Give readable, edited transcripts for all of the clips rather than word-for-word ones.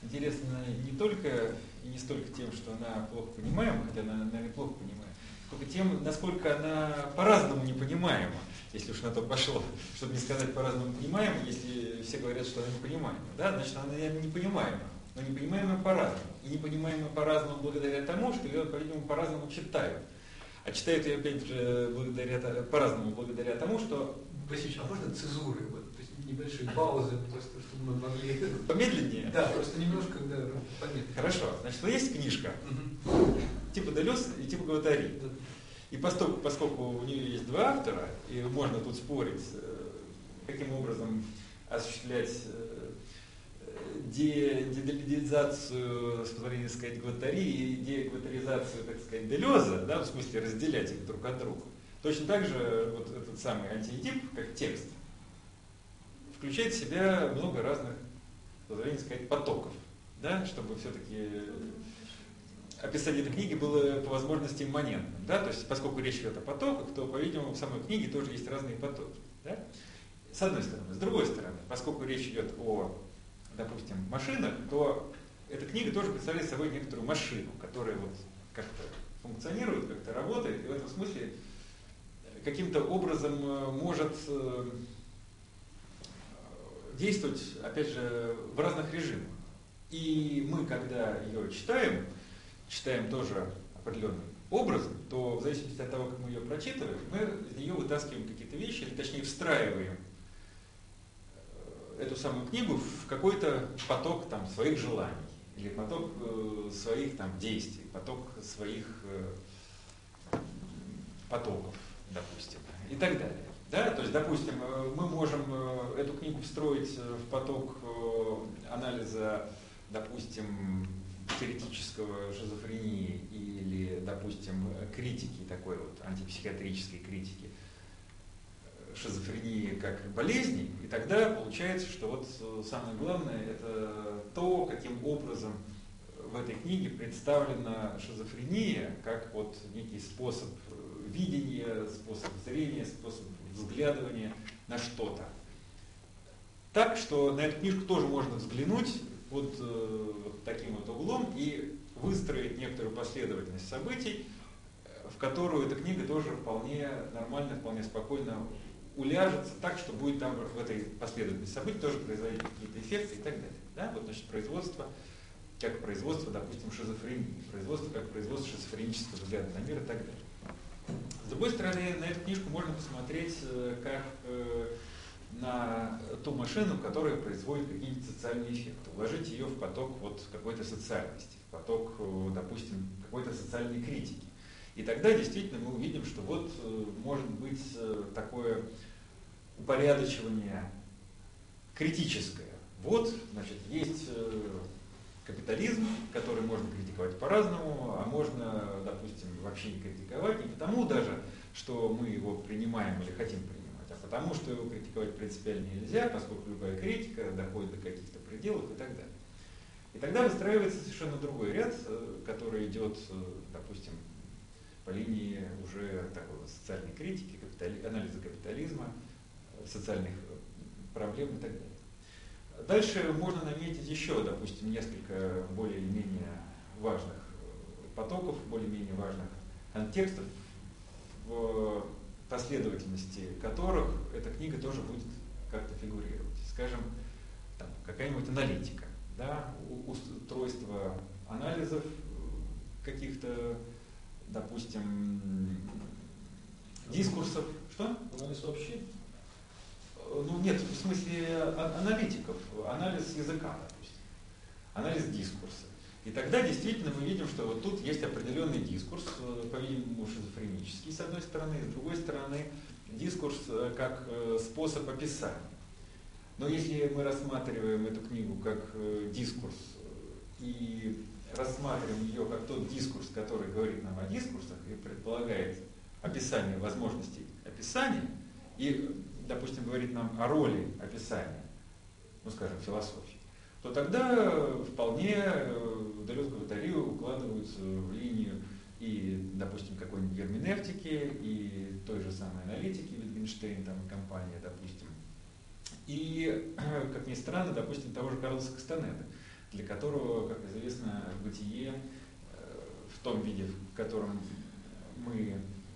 интересна не только и не столько тем, что она плохо понимаема, хотя она, наверное, плохо понимаема, сколько тем, насколько она по-разному непонимаема, если уж на то пошло, чтобы не сказать по-разному понимаема, если все говорят, что она непонимаема. Да? Значит, она, наверное, непонимаема, но непонимаема по-разному. И непонимаема по-разному благодаря тому, что ее, по-видимому, по-разному читают. А читают ее, опять же, по-разному благодаря тому, что... Васильевич, а можно цезуры? Вот, то есть небольшие паузы, просто чтобы мы могли... Помедленнее? Да, просто немножко, да, помедленнее. Хорошо. Значит, вот есть книжка, типа Делез и типа Гваттари. И поскольку у нее есть два автора, и можно тут спорить, каким образом осуществлять дедализацию, с позволения сказать, Гваттари и дегваттаризацию, так сказать, Делеза, да, в смысле разделять их друг от друга. Точно так же вот этот самый антиэдип, как текст, включает в себя много разных, с позволения сказать, потоков, да, чтобы все-таки описание этой книги было по возможности имманентным. Да? То есть, поскольку речь идет о потоках, то, по-видимому, в самой книге тоже есть разные потоки. Да? С одной стороны. С другой стороны, поскольку речь идет о, допустим, машинах, то эта книга тоже представляет собой некоторую машину, которая вот как-то функционирует, как-то работает, и в этом смысле каким-то образом может действовать, опять же, в разных режимах. И мы, когда ее читаем тоже определенным образом, то в зависимости от того, как мы ее прочитываем, мы из нее вытаскиваем какие-то вещи, или точнее встраиваем эту самую книгу в какой-то поток там, своих желаний, или поток своих там, действий, поток своих потоков, допустим, и так далее. Да? То есть, допустим, мы можем эту книгу встроить в поток анализа, допустим, теоретического шизофрении или, допустим, критики, такой вот антипсихиатрической критики шизофрении как болезни, и тогда получается, что вот самое главное это то, каким образом в этой книге представлена шизофрения как вот некий способ видения, способ зрения, способ взглядывания на что-то. Так, что на эту книжку тоже можно взглянуть вот таким вот углом и выстроить некоторую последовательность событий, в которую эта книга тоже вполне нормально, вполне спокойно уляжется так, что будет там в этой последовательности событий тоже производить какие-то эффекты и так далее. Да? Вот, значит, производство, как производство, допустим, шизофрении, производство как производство шизофренического взгляда на мир и так далее. С другой стороны, на эту книжку можно посмотреть как на ту машину, которая производит какие-нибудь социальные эффекты, вложить ее в поток вот какой-то социальности, в поток, допустим, какой-то социальной критики. И тогда действительно мы увидим, что вот может быть такое упорядочивание критическое. Вот, значит, есть капитализм, который можно критиковать по-разному, а можно, допустим, вообще не критиковать, не потому даже, что мы его принимаем или хотим принимать, а потому что его критиковать принципиально нельзя, поскольку любая критика доходит до каких-то пределов и так далее. И тогда выстраивается совершенно другой ряд, который идет, допустим, по линии уже такой социальной критики, анализа капитализма, социальных проблем и так далее. Дальше можно наметить еще, допустим, несколько более-менее важных потоков, более-менее важных контекстов, в последовательности которых эта книга тоже будет как-то фигурировать. Скажем, там, какая-нибудь аналитика, да, устройство анализов каких-то, допустим, дискурсов. Что? Анализ вообще? Ну нет, в смысле аналитиков, анализ языка, допустим, анализ дискурса. И тогда действительно мы видим, что вот тут есть определенный дискурс, по-видимому, шизофренический, с одной стороны, и с другой стороны, дискурс как способ описания. Но если мы рассматриваем эту книгу как дискурс и рассматриваем ее как тот дискурс, который говорит нам о дискурсах и предполагает описание возможностей описания, и, допустим, говорит нам о роли описания, ну, скажем, философии, то тогда вполне Делез-Гваттари укладываются в линию и, допустим, какой-нибудь герменевтики, и той же самой аналитики, Wittgenstein, там, компания, допустим, и, как ни странно, допустим, того же Карлоса Кастанеды. для которого, как известно, бытие в том виде, в котором мы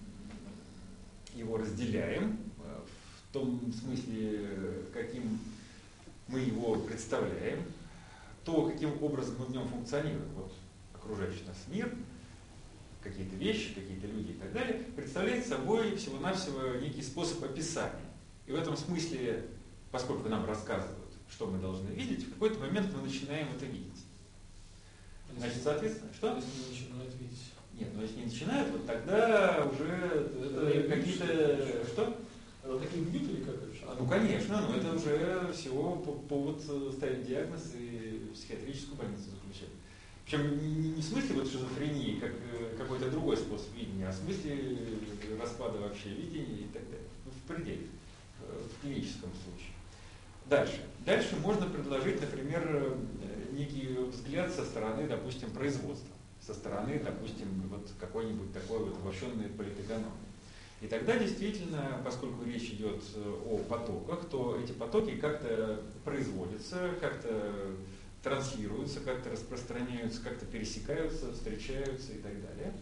его разделяем, в том смысле, каким мы его представляем, то, каким образом мы в нем функционируем, вот окружающий нас мир, какие-то вещи, какие-то люди и так далее, представляет собой всего-навсего некий способ описания. И в этом смысле, поскольку нам рассказывают, что мы должны видеть, в какой-то момент мы начинаем это видеть. Значит, соответственно, что? Если не начинают видеть. Нет, но если не начинают, вот тогда уже какие-то... Что? А такие бьют или как это? Ну, конечно, но это уже всего повод ставить диагноз и в психиатрическую больницу заключать. Причем не в смысле вот шизофрении, как какой-то другой способ видения, а в смысле распада вообще видения и так далее. Ну, в пределе, в клиническом случае. Дальше можно предложить, например, некий взгляд со стороны, допустим, производства, со стороны, допустим, вот какой-нибудь такой вот обобщенной политэкономии. И тогда действительно, поскольку речь идет о потоках, то эти потоки как-то производятся, как-то транслируются, как-то распространяются, как-то пересекаются, встречаются и так далее.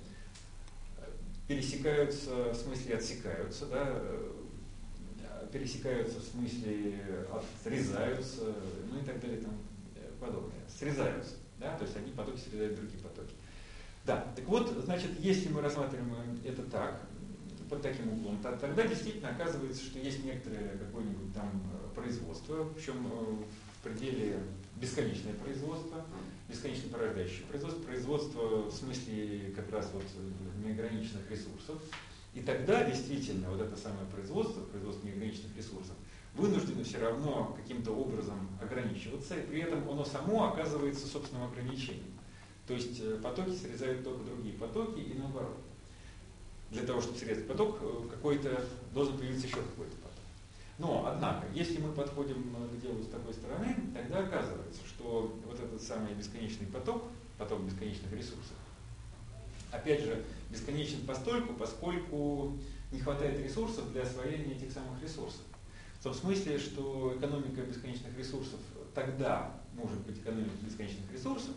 Пересекаются в смысле отсекаются, да, пересекаются в смысле отрезаются, ну и так далее и тому подобное. Срезаются, да, то есть одни потоки срезают другие потоки. Да, так вот, значит, если мы рассматриваем это так, под таким углом, тогда действительно оказывается, что есть некоторое какое-нибудь там производство, причем в пределе бесконечное производство, бесконечно порождающее производство в смысле как раз вот неограниченных ресурсов. И тогда действительно вот это самое производство неограниченных ресурсов, вынуждено все равно каким-то образом ограничиваться, и при этом оно само оказывается собственным ограничением. То есть потоки срезают только другие потоки и наоборот. Для того, чтобы срезать поток, какой-то должен появиться еще какой-то поток. Но, однако, если мы подходим к делу с такой стороны, тогда оказывается, что вот этот самый бесконечный поток бесконечных ресурсов, опять же, бесконечен постольку, поскольку не хватает ресурсов для освоения этих самых ресурсов. В том смысле, что экономика бесконечных ресурсов тогда может быть экономикой бесконечных ресурсов,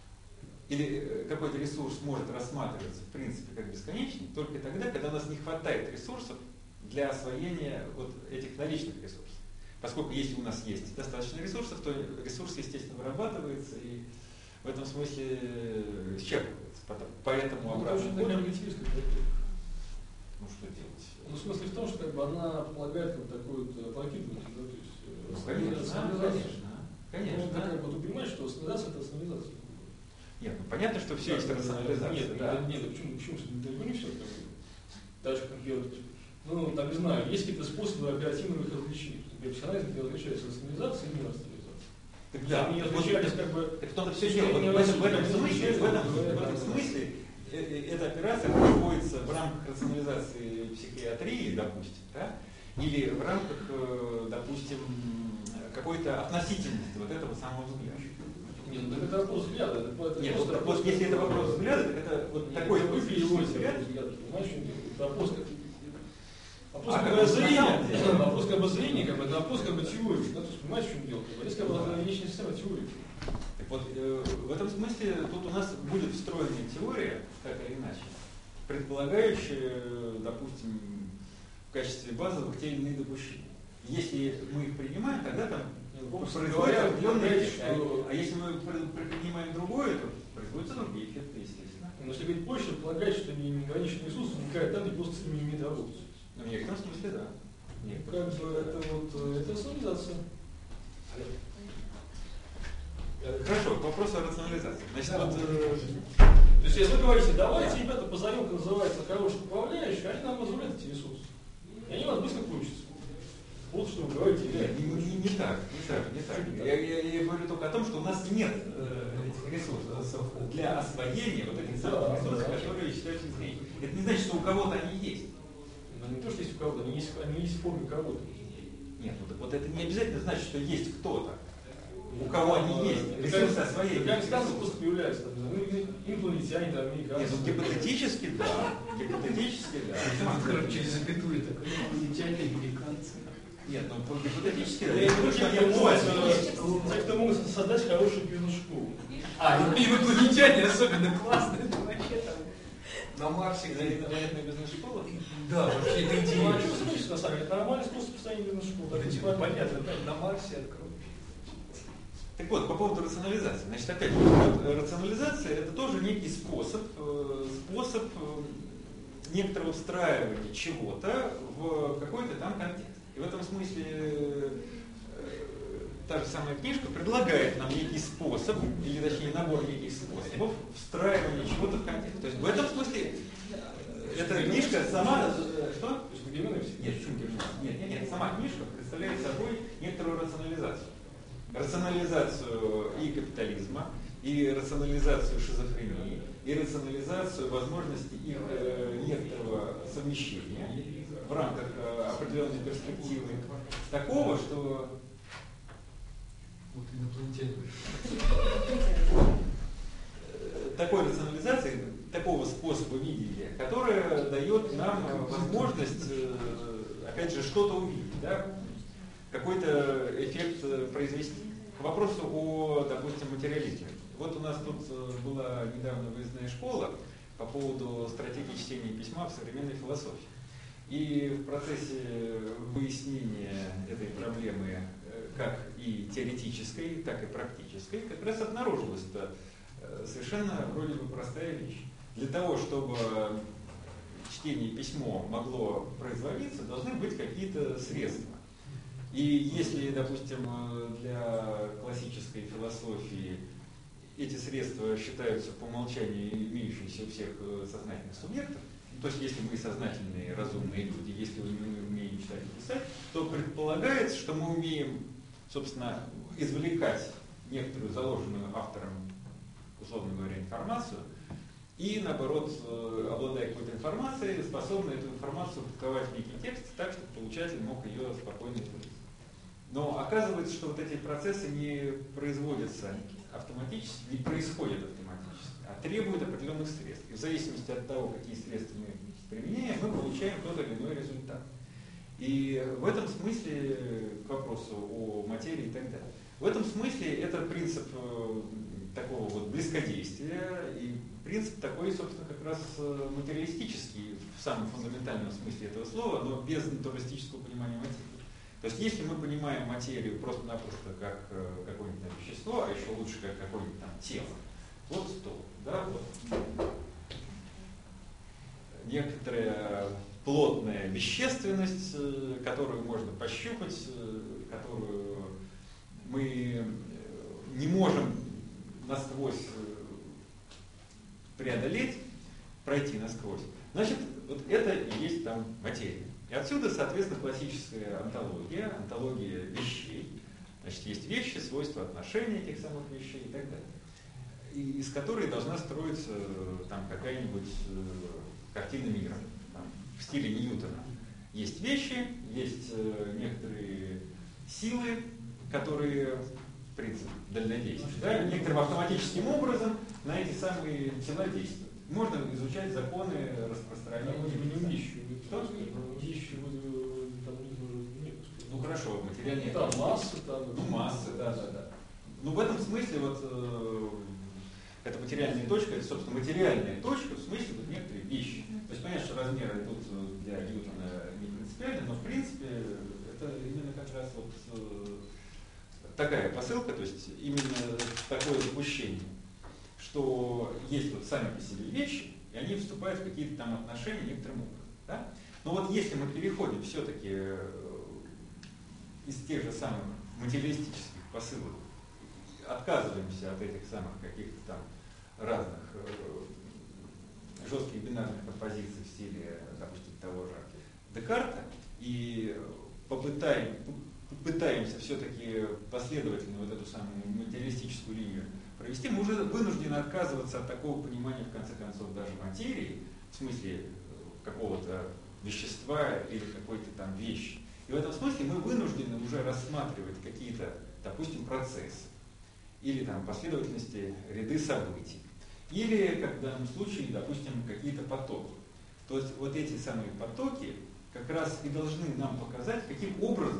или какой-то ресурс может рассматриваться в принципе как бесконечный только тогда, когда у нас не хватает ресурсов для освоения вот этих наличных ресурсов. Поскольку если у нас есть достаточно ресурсов, то ресурс, естественно, вырабатывается и в этом смысле исчерпывается. Поэтому обратно ходим. Ну что делать? Ну, в смысле в том, что как бы она предполагает как такое вот опрокидывание, да, то есть конечно. Ну, как бы ты понимаешь, что рационализация это рационализация. Нет, ну понятно, что все есть рационализация. Нет, почему далеко не все так же, как делать. Ну, там, не знаю, есть какие-то способы оперативных различий. Биопсихоанализ различается рационализация и нерационализация. Так да, они различались как бы... Так в том-то все дело. В этом смысле эта операция проводится в рамках рационализации психиатрии, допустим, да? Или в рамках, допустим, какой-то относительности вот этого самого взгляда. Нет, ну это вопрос взгляда. Нет, вот если это вопрос взгляда, так это вот такой его взгляд. Понимаешь, это вопрос как... Вопрос как обозрения, как бы, это вопрос как бы теории. Да, то есть, понимаешь, в чем дело? Есть как бы личная система теории. Так вот, в этом смысле тут у нас будет встроенная теория, так или иначе, предполагающая, допустим, в качестве базовых те или иные допущения. Если мы их принимаем, тогда там производится определенный эффект. А если мы принимаем другое, то производятся другие эффекты, естественно. Но если говорить проще, предполагает, что неограниченный ресурс возникает там, где просто с ними не имеет работать. В некотором смысле, да. Как бы это рационализация. Хорошо, к вопросу о рационализации. Значит, да, вот, то есть, если вы говорите, давайте, ребята, позовем, как называется, хороших управляющих, они нам возглавляют эти ресурсы. И они у вас быстро включатся. Вот что вы говорите. Не так. Я говорю только о том, что у нас нет этих ресурсов для освоения вот этих самых ресурсов, которые считаются изменением. Это не значит, что у кого-то они есть. Но не то, что есть у кого-то, они есть в форме кого-то. Нет, вот это не обязательно значит, что есть кто-то. У кого они есть, ресурсы освоения. Как станции просто появляются, инопланетяне, американцы. Нет, ну гипотетически да. Через запятую такой инопланетяне, американцы. Нет, ну гипотетически, я не думаю, что те, кто могут создать хорошую бизнес-школу. И инопланетяне особенно классные, это вообще там. На Марсе, где инопланетная бизнес-школа? Да, вообще это Ну, идея. а что случится, на самом деле? Это нормальный способ построения бизнес-школы. Так, Это понятно, на Марсе откроют. Так вот, по поводу рационализации. Значит, опять же, вот, рационализация это тоже некий способ некоторого встраивания чего-то в какой-то там контекст. И в этом смысле та же самая книжка предлагает нам некий способ, или точнее набор неких способов встраивания чего-то в контекст. То есть в этом смысле эта книжка сама... Что? Нет, почему герменевтика? Нет, сама книжка представляет собой некоторую рационализацию. Рационализацию и капитализма, и рационализацию шизофрении, и рационализацию возможности их некоторого совмещения в рамках определенной перспективы. Такого, что... Вот инопланетяне. Такой рационализации, такого способа видения, которая дает нам возможность, опять же, что-то увидеть, да? Какой-то эффект произвести. К вопросу о, допустим, материализме. Вот у нас тут была недавно выездная школа по поводу стратегии чтения письма в современной философии. И в процессе выяснения этой проблемы как и теоретической, так и практической, как раз обнаружилась совершенно вроде бы простая вещь. Для того, чтобы чтение письмо могло производиться, должны быть какие-то средства. И если, допустим, для классической философии эти средства считаются по умолчанию имеющимися у всех сознательных субъектов, то есть если мы сознательные, разумные люди, если мы умеем читать и писать, то предполагается, что мы умеем, собственно, извлекать некоторую заложенную автором, условно говоря, информацию, и, наоборот, обладая какой-то информацией, способны эту информацию упаковать в некий текст так, чтобы получатель мог ее спокойно изучить. Но оказывается, что вот эти процессы не производятся автоматически, не происходят автоматически, а требуют определенных средств. И в зависимости от того, какие средства мы применяем, мы получаем тот или иной результат. И в этом смысле, к вопросу о материи и так далее, в этом смысле это принцип такого вот близкодействия и принцип такой, собственно, как раз материалистический в самом фундаментальном смысле этого слова, но без натуралистического понимания материи. То есть, если мы понимаем материю просто-напросто как какое-нибудь там вещество, а еще лучше как какое-нибудь там тело, вот стол, да, вот некоторая плотная вещественность, которую можно пощупать, которую мы не можем насквозь преодолеть, пройти насквозь, значит, вот это и есть там материя. И отсюда, соответственно, классическая онтология вещей. Значит, есть вещи, свойства, отношения этих самых вещей и так далее. И из которой должна строиться там какая-нибудь картина мира. Там, в стиле Ньютона. Есть вещи, есть некоторые силы, которые, в принципе, дальнодействуют. Да? Некоторым автоматическим образом на эти самые тела действуют. Можно изучать законы распространения. Что? Ну хорошо, материальные. Там массы, там. Ну массы, да. Ну в этом смысле вот эта материальная точка, это, собственно, материальная точка, в смысле вот некоторые вещи. То есть понятно, что размеры тут для Ньютона не принципиальны, но в принципе это именно как раз вот такая посылка, то есть именно такое допущение, что есть вот сами по себе вещи, и они вступают в какие-то там отношения некоторым образом. Да? Но вот если мы переходим все-таки из тех же самых материалистических посылок, отказываемся от этих самых каких-то там разных жестких бинарных оппозиций в стиле, допустим, того же Декарта, и попытаемся все-таки последовательно вот эту самую материалистическую линию провести, мы уже вынуждены отказываться от такого понимания, в конце концов, даже материи, в смысле какого-то вещества или какой-то там вещи. И в этом смысле мы вынуждены уже рассматривать какие-то, допустим, процессы, или там последовательности, ряды событий, или, как в данном случае, допустим, какие-то потоки. То есть вот эти самые потоки как раз и должны нам показать, каким образом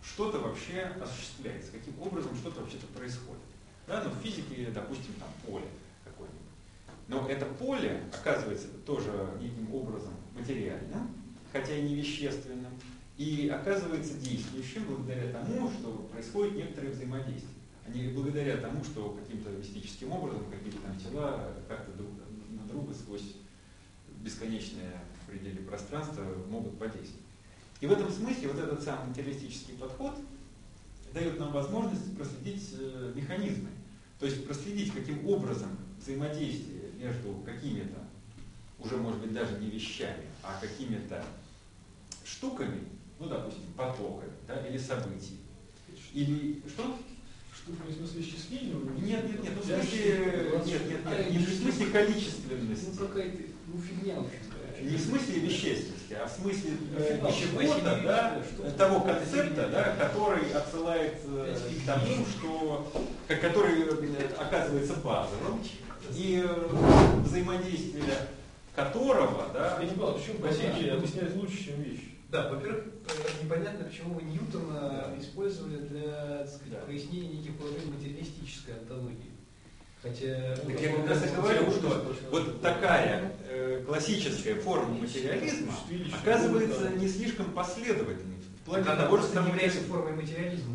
что-то вообще осуществляется, каким образом что-то вообще-то происходит. Да? Ну, в физике, допустим, там поле какое-нибудь. Но это поле оказывается тоже неким образом материальным, хотя и не вещественным, и оказывается действующим благодаря тому, что происходит некоторое взаимодействие. А не благодаря тому, что каким-то мистическим образом какие-то там тела как-то друг на друга сквозь бесконечное в пределе пространства могут подействовать. И в этом смысле вот этот самый материалистический подход дает нам возможность проследить механизмы. То есть проследить, каким образом взаимодействие между какими-то, уже может быть даже не вещами, а какими-то штуками, ну допустим, потоками, да, или событиями. Или что? Штуками в смысле исчисления? Нет, ну в смысле, не в смысле количественности. Ну какая-то, фигня, в общем. Не в смысле вещественности, а в смысле чего-то, да, того концепта, да, который отсылает к тому, что, который оказывается базовым, и взаимодействие которого, да. Я не понял, почему Василий объясняет лучше, чем вещи? Да, во-первых, непонятно, почему вы Ньютона использовали для, так сказать, прояснения неких положений материалистической онтологии. Хотя... Так я как раз и говорю, что вот такая классическая форма материализма оказывается не слишком последовательной. В плане того, что не является формой материализма.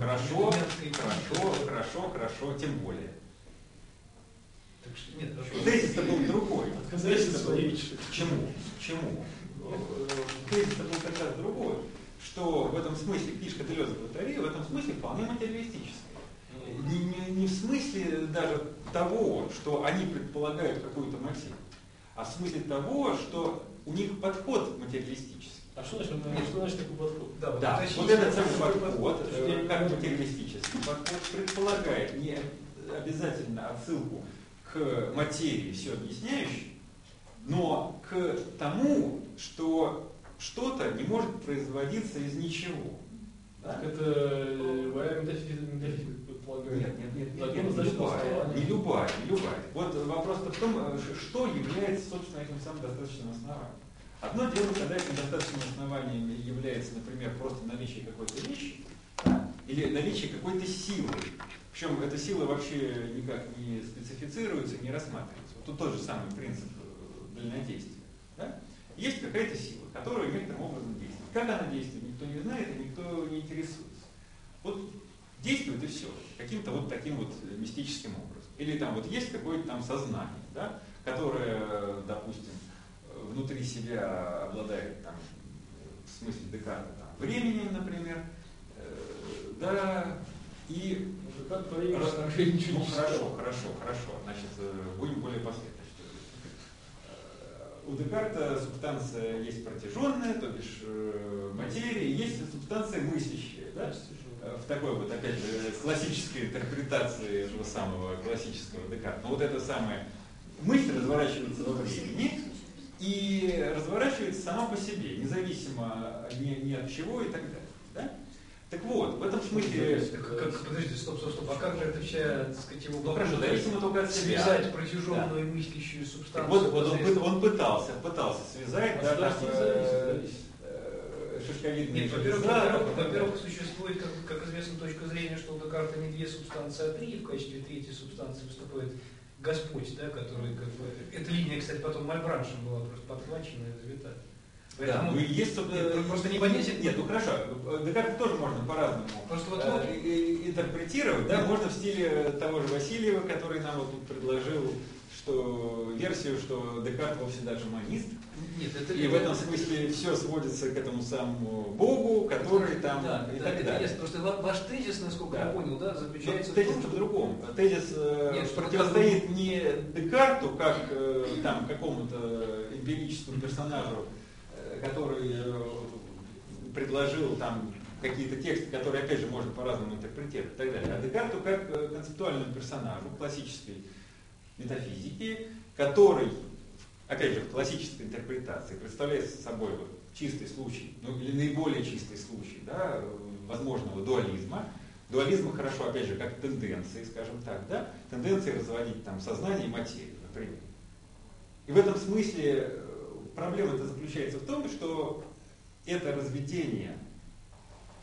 Хорошо, тем более. Так что, нет, хорошо. Тезис-то был другой. Чему? Тезис-то был как раз другой, что в этом смысле книжка Делеза-Гваттари в этом смысле вполне материалистическая. Не в смысле даже того, что они предполагают какую-то мотив, а в смысле того, что у них подход материалистический. А что значит такой подход? Да, вот этот самый подход, как материалистический подход, предполагает не обязательно отсылку к материи, все объясняющей, но к тому, что что-то не может производиться из ничего. Да? Это твоя метафизика предполагает. Нет, не любая. Вот вопрос-то в том, что является, собственно, этим самым достаточным основанием. Одно дело, когда этим достаточным основанием является, например, просто наличие какой-то вещи, да, или наличие какой-то силы. Причем эта сила вообще никак не специфицируется, не рассматривается. Вот тут тот же самый принцип дальнодействия. Да? Есть какая-то сила, которая некоторым образом действует. Как она действует, никто не знает и никто не интересуется. Вот действует и все, каким-то вот таким вот мистическим образом. Или там вот есть какое-то там сознание, да, которое, допустим, внутри себя обладает там, в смысле Декарта, там, временем, например, да, и... Как проявишь, ничего не Хорошо, значит, будем более последовательны. У Декарта субстанция есть протяженная, то бишь материя, есть субстанция мыслящая, да? В такой вот, опять же, классической интерпретации этого самого классического Декарта. Но вот эта самая мысль разворачивается во времени и разворачивается сама по себе, независимо ни от чего и так далее. Да? Так вот, в этом смысле... Подождите, стоп. А как же это вся, так сказать, его... Ну хорошо, зависимо только от себя. Связать протяженную и мыслящую субстанцию. Вот он пытался связать, да, там, шишковидные. Нет, во-первых, существует, как известно, точка зрения, что у Декарта не две субстанции, а три, в качестве третьей субстанции выступает Господь, да, который, как бы... Эта линия, кстати, потом Мальбраншем была просто подхвачена и развита. Поэтому да, есть, просто не понятие. Нет, ну хорошо, Декарта тоже можно по-разному интерпретировать, да, можно в стиле того же Васильева, который нам вот тут предложил, что версию, что Декарт вовсе даже монист. Нет, это и в этом смысле все сводится к этому самому Богу, который там и так далее. Ясно. Просто ваш тезис, насколько я понял, да, заключается в другом. Тезис противостоит не Декарту, как там какому-то эмпирическому персонажу, который предложил там какие-то тексты, которые, опять же, можно по-разному интерпретировать и так далее. А Декарту как концептуальному персонажу классической метафизики, который, опять же, в классической интерпретации представляет собой вот чистый случай, ну или наиболее чистый случай, да, возможного дуализма. Дуализма хорошо, опять же, как тенденции, скажем так, да, тенденции разводить там сознание и материю, например. И в этом смысле проблема-то заключается в том, что это разведение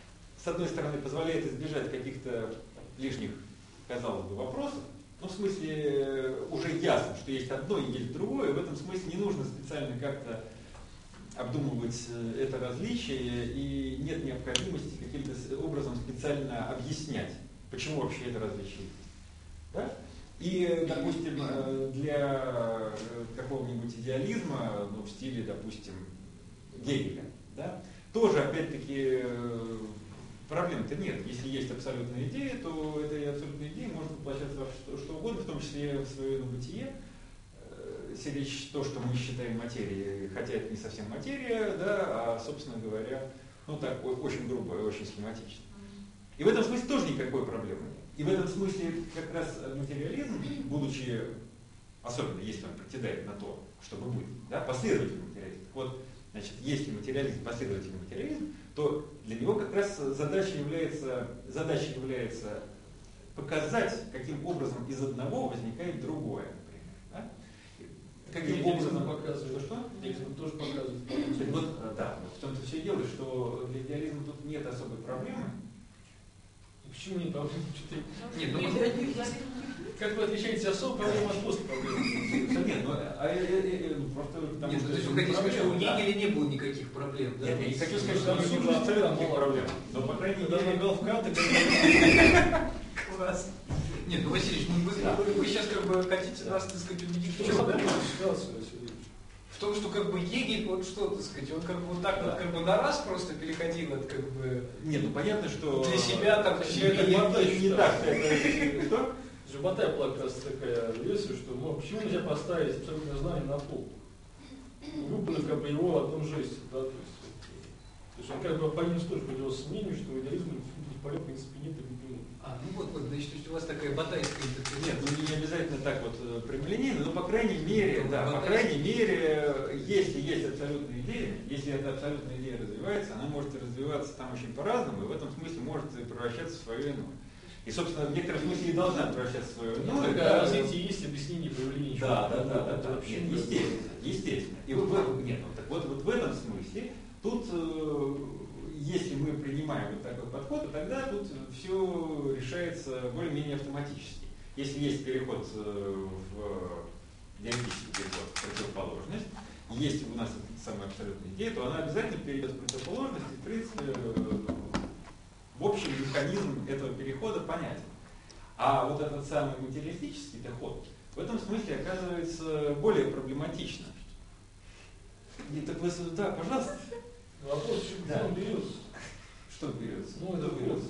с одной стороны, позволяет избежать каких-то лишних, казалось бы, вопросов. Ну, в смысле, уже ясно, что есть одно и есть другое. В этом смысле не нужно специально как-то обдумывать это различие, и нет необходимости каким-то образом специально объяснять, почему вообще это различие есть. Да? И, допустим, для какого-нибудь идеализма, ну, в стиле, допустим, Гегеля, да, тоже, опять-таки, проблем-то нет. Если есть абсолютная идея, то этой абсолютной идеей может воплощаться во что угодно, в том числе в свое бытие. Если речь то, что мы считаем материей, хотя это не совсем материя, да, а, собственно говоря, ну так, очень грубо и очень схематично. И в этом смысле тоже никакой проблемы нет. И в этом смысле как раз материализм, будучи, особенно если он притязает на то, чтобы быть, да, последовательным материализмом, вот, значит, если материализм последовательный материализм, то для него как раз задача является показать, каким образом из одного возникает другое, например. Да? Каким образом показывает? Что? Идеализм тоже показывает. Вот, да, в том-то все и дело, что для идеализма тут нет особой проблемы. Почему нет проблем? Нет, ну, как вы отвечаете особо проблема от после проблемы? Нет, просто потому нет, что... то есть вы хотите сказать, что у Гегеля не было никаких проблем, да? Нет, я не хочу сказать, что Там у не него было абсолютно мало никаких проблем. Но, по крайней Даже мере... играл в карты, Класс. Нет, ну, Васильевич, ну, вы сейчас как бы хотите нас, так сказать, убедить в чем, да? В том, что как бы Гегель, вот что, так сказать, он как бы вот так вот как бы на раз просто переходил от как бы... Нет, ну понятно, что... Для себя там... Это не так. Что? Животай была как раз такая версия, что почему нельзя поставить абсолютное знание на пол? Выполнив как бы его в одном жесте, да, то есть он как бы по ним тоже придется мнению, что идеализм в принципе нет и не может. Ну вот, значит, то есть у вас такая батайская интерпретация. Нет, ну не обязательно так вот прямолинейно, но по крайней мере, да, по крайней мере, если есть абсолютная идея, если эта абсолютная идея развивается, она может развиваться там очень по-разному, и в этом смысле может превращаться в свое иное. И, собственно, в некотором смысле и должна превращаться в свое иное. Такое развитие есть, объяснение появления. Да. Естественно. И нет, так вот в этом смысле, тут, если мы принимаем вот такой подход, то тогда тут все решается более-менее автоматически. Если есть переход в диалектический переход в противоположность, если у нас самая абсолютная идея, то она обязательно перейдет в противоположность, и, в принципе, в общем механизм этого перехода понятен. А вот этот самый материалистический доход в этом смысле оказывается более проблематичным. И так вы, да, пожалуйста. Вопрос, что он берется? Что берется? Ну, это берется.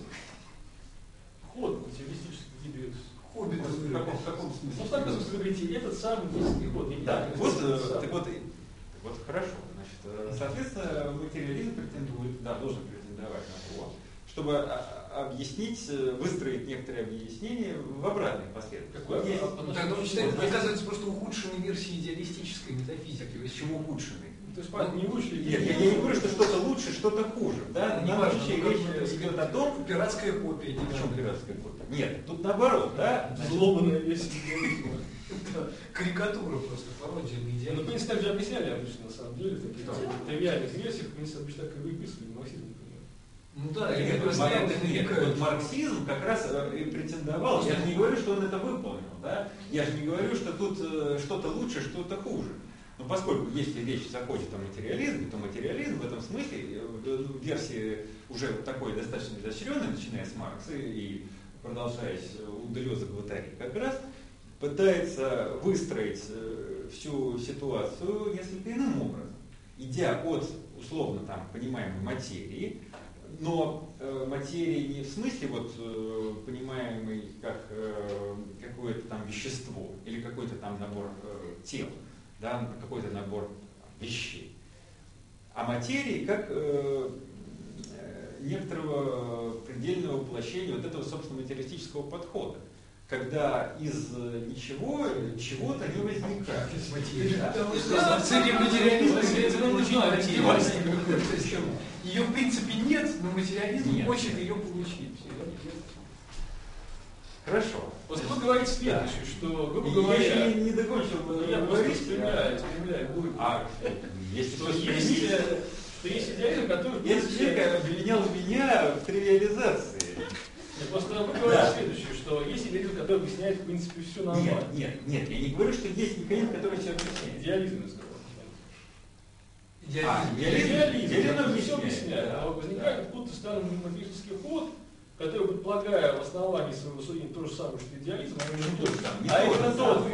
Ход материалистический где берется? Хоббит. В каком смысле? Ну, в таком смысле, вы говорите, этот самый низкий ход. Да, вот хорошо. Значит, соответственно, материализм претендует, да, должен претендовать на то, чтобы объяснить, выстроить некоторые объяснения в обратной последовательности. Тогда он считает, оказывается, просто ухудшенной версией идеалистической метафизики. Почему ухудшенной? То есть, не лучше? Нет, я не говорю, что что-то лучше, что-то хуже. Да? Не На важно, случае речь идет о том... Пиратская копия. Почему пиратская копия? Нет, тут наоборот, да? Взломанная версия. Карикатура просто, пародия на идеализм. Ну, в принципе, так же объясняли обычно, на самом деле, в таких тривиальных версиях, в принципе, обычно так и выписывали, марксизм, например. Ну да, или постоянно марксизм как раз и претендовал. Я же не говорю, что он это выполнил, да? Я же не говорю, что тут что-то лучше, что-то хуже. Но поскольку если речь заходит о материализме, то материализм в этом смысле, в версии уже такой достаточно изощренной, начиная с Маркса и продолжаясь у Делеза Гваттари, как раз пытается выстроить всю ситуацию несколько иным образом, идя от условно там понимаемой материи, но материи не в смысле вот понимаемой как какое-то там вещество или какой-то там набор тел, да, какой-то набор вещей, а материи как некоторого предельного воплощения вот этого, собственно, материалистического подхода, когда из ничего чего-то не возникает. Цели материализма, следовательно, нужна материальность. Ее в принципе нет, но материализм хочет ее получить. Хорошо. Вот вы говорите следующее, что, грубо говоря... Я не докончил я говорить. Стремляю, если что есть Что есть идеализм, который... Если человек обвинял меня в тривиализации. Я просто говорю следующее, что есть идеализм, который объясняет, в принципе, все нормально. Нет, я не говорю, что есть механизм, который все объясняет. Идеализм, я сказал. Идеализм все объясняет. А возникает откуда-то странный математический ход, который, предполагая в основании своего суждения то же самое, что идеализм, а именно тот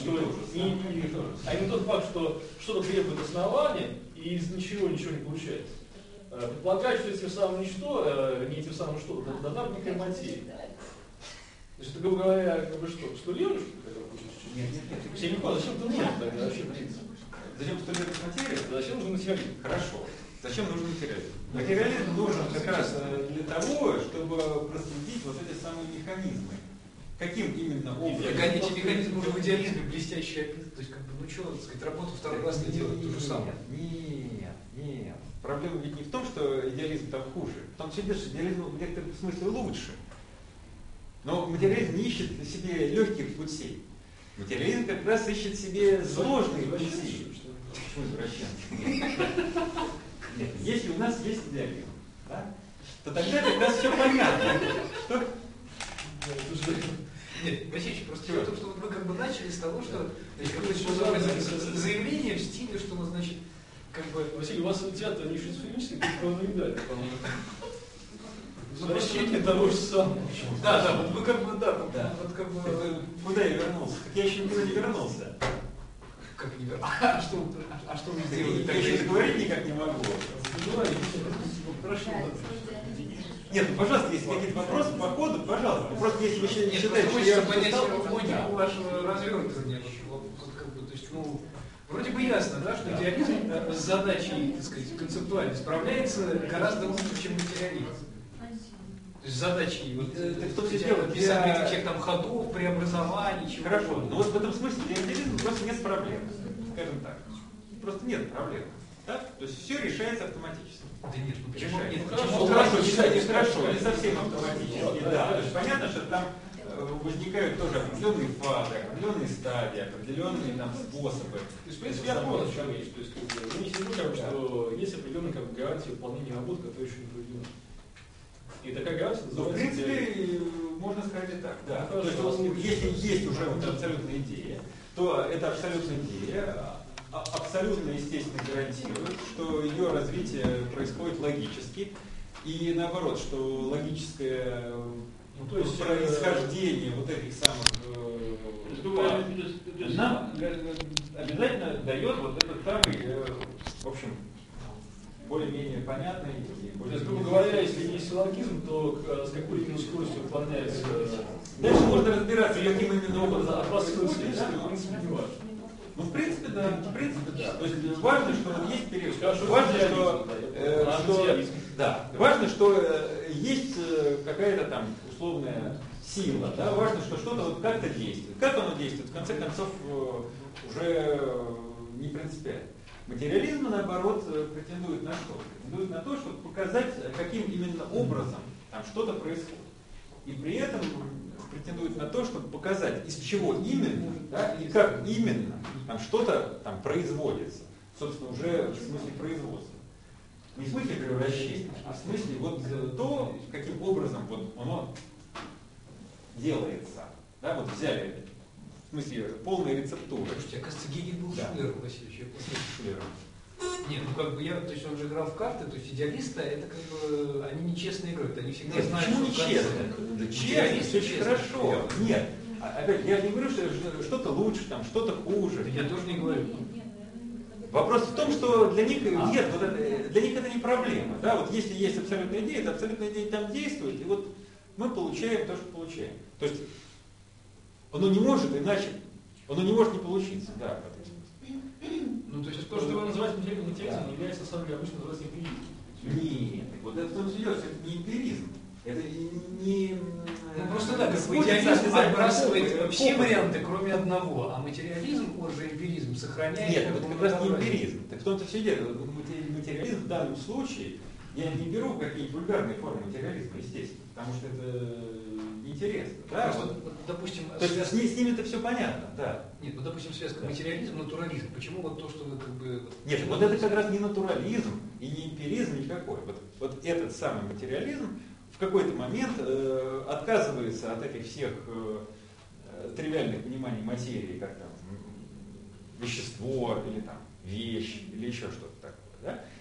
факт, что что-то требует основания, и из ничего не получается. Предполагает, что этим самым ничто, не этим самым что, должна быть некая материя. То есть, грубо говоря, как бы что левый, что ли? Нет. Я не понял, зачем это нужно тогда вообще, в принципе? Зачем студировать материю? Зачем нужен материализм? Хорошо. Зачем нужен материализм? Материализм нужен как раз для того, чтобы проследить вот эти самые механизмы. Каким именно образом? Так они эти механизмы уже в идеализме блестяще описаны. То есть, как бы, ну что, так сказать, работу второй раз не делать то же самое. Нет. Проблема ведь не в том, что идеализм там хуже. В том числе, что идеализм в некотором смысле лучше. Но материализм не ищет себе легких путей. Материализм как раз ищет себе сложные пути. Почему извращенцы? Нет, если у нас есть идеализм, да, то тогда как раз все понятно. Что? Нет, Васильевич, просто дело в том, что вот вы как бы начали с того, что какое-то заявление в стиле, что, ну, значит, как бы... Василий, у вас театр не шизофренический, как параноидальный, по-моему. Возвращение того же самого. Да, вот вы как бы, вот как бы... Куда я вернулся? Так я еще никуда не вернулся. Как не вернулся? А что вы сделали? Я еще договорить никак не могу. Хорошо. Нет, ну, пожалуйста, если какие-то вопросы по ходу, пожалуйста. Просто если вы считаете, что я я понять устал, логику вашего развертывания. Вот как бы, то есть, ну, вроде бы ясно, да, что идеализм с задачей, так сказать, концептуально справляется гораздо лучше, чем материализм. То есть задачи вот, описания этих там ходов, преобразований, чего. Хорошо, но вот в этом смысле для идеализма просто нет проблем, скажем так. Просто нет проблем. Да? То есть все решается автоматически. Да нет, ну почему нет? Хорошо, не совсем автоматически, да. То есть понятно, что там возникают тоже определенные фазы, определенные стадии, определенные там способы. То есть, в принципе, я понял, что есть. То есть, вы не сидите, что есть определенная как бы, гарантия выполнения работы, которая еще не проведена. И такая гарантия Ну, в называется... принципе, можно сказать и так, да. Ну, То есть, если есть уже вот абсолютная идея, то эта абсолютная идея абсолютно, естественно, гарантирует, что ее развитие происходит логически, и наоборот, что логическое происхождение вот этих самых нам обязательно дает вот этот самый, в общем, более-менее понятный. То есть, грубо говоря, если есть силлогизм, то с какой именно скоростью выполняется... Дальше можно разбираться, каким именно образом. От вас в принципе, не важно. Ну, в принципе, да. То есть важно, что есть период. Важно, что есть какая-то там условная сила. Да? Важно, что что-то вот как-то действует. Как оно действует, в конце концов, уже не принципиально. Материализм, наоборот, претендует на что? Претендует на то, чтобы показать, каким именно образом там что-то происходит. И при этом претендует на то, чтобы показать, из чего именно, да, и как именно там что-то там производится. Собственно, уже в смысле производства. Не в смысле превращения, а в смысле вот то, каким образом вот оно делается. Да, вот взяли, в смысле, полная рецептура. Слушайте, оказывается, Гегель был Шулером, Васильевич, я после Шулером. Нет, ну как бы я, то есть он же играл в карты, то есть идеалисты, это как бы, они нечестно играют, они всегда знают, почему что нечестно? Да честно, очень хорошо. Нет, опять, я не говорю, что что-то лучше, там, что-то хуже. Да я тоже не говорю. Вопрос в том, что для них нет, вот для них это не проблема. Да? Вот если есть абсолютная идея, то абсолютная идея там действует, и вот мы получаем то, что получаем. То есть оно не может иначе, оно не может не получиться, да, в этом смысле. Ну, то есть то, что вы называете материализмом, является, на самом деле, обычно называется эмпиризмом. Нет, вот это в том дело, что это не эмпиризм. Это не... Ну просто да, как бы идеализм отбрасывает все варианты, кроме одного, а материализм, он же эмпиризм, сохраняет... Нет, это как раз не эмпиризм. Так в том-то все дело. Материализм в данном случае, я не беру какие-нибудь вульгарные формы материализма, естественно, потому что это интересно. Да? Вот, допустим, То есть с ними-то все понятно, да. Нет, допустим, связка материализм, натурализм. Почему вот то, что вы как бы... Нет, вот это как раз не натурализм и не эмпиризм никакой. Вот этот самый материализм в какой-то момент отказывается от этих всех тривиальных пониманий материи, как там вещество или там вещь или еще что-то такое, да?